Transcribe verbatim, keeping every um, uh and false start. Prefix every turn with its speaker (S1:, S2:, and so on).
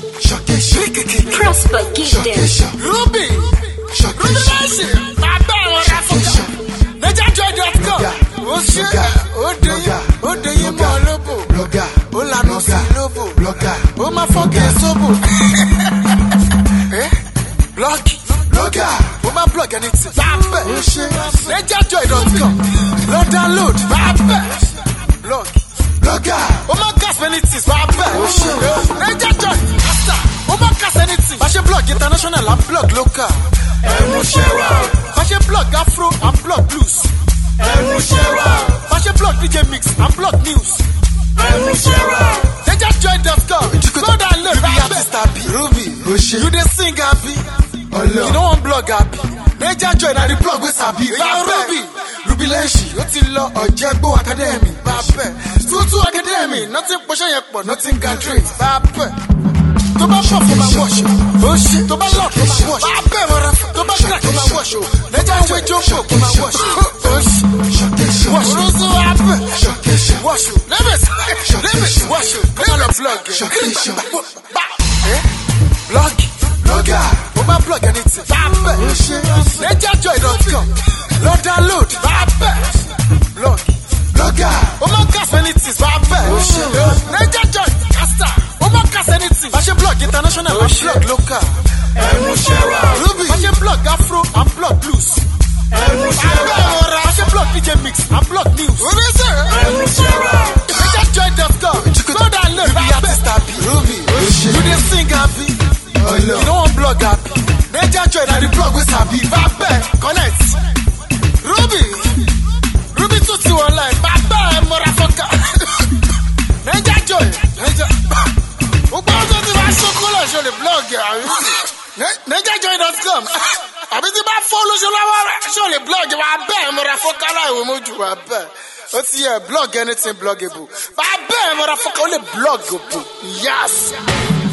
S1: Prosper, give them.
S2: Ruby, Ruby Lancy, Baba Rafuka, Naija Joy dot com. Oh shit, oh do you, oh do you more lobo, oh la no si lobo, oh my fucking sobo. Eh? Blog, blogger, oh my blog and it's Baba. Oh shit, Naija Joy dot com. Load download, Baba. Blog, blogger, oh my gas when it is Baba. Oh shit, Naija Joy, Asta. Oh my gas anything. Fashion blog international and blog local. Fashion blog Afro and blog blues. Fashion blog D J mix and blog news. Naija Joy dot com. Go down low. Ruby artist happy. Ruby, you dey sing happy. You don't want blog happy. Naija Joy na the blog we sabi. Ruby, Ruby Lancy. O ti lọ Ojegbo Academy. Tutu Academy. Nothing pushing yet, nothing gathering. To ba shop for my wash. Oh shit, to ba lock for my wash. Ba mara, to ba crack for my wash. Naija we jumbo for my wash. Oh shit, wash. Rozo up. Wash. Let me, let me wash. Come on, vlog. Eh? Blog, blogger. Oh my blog and it's oh shit. Naija Joy dot com. Load download. Blog, blogger. Oh my gas when it is oh shit. Naija Joy, Asta. Fashion blog international and blog local. Ruby, fashion blog Afro and blog blues. Fashion blog D J mix and blog news. Naija Joy dot com. Go down low. Ruby artist happy. Ruby, you dey sing happy. You don't want blog happy. Naija Joy na the blog we sabi. Baba connect. Ruby, Ruby tutu online. Baba motherfucker. Naija Joy. Naija. Sur le blog, Naija Joy dot com. Àbí tí bá follow sur la sur le blog, va ben mo ra fokala e mo ju va ben. O ti e blog anything bloggable. Va ben mo ra fokala le blog. Yes.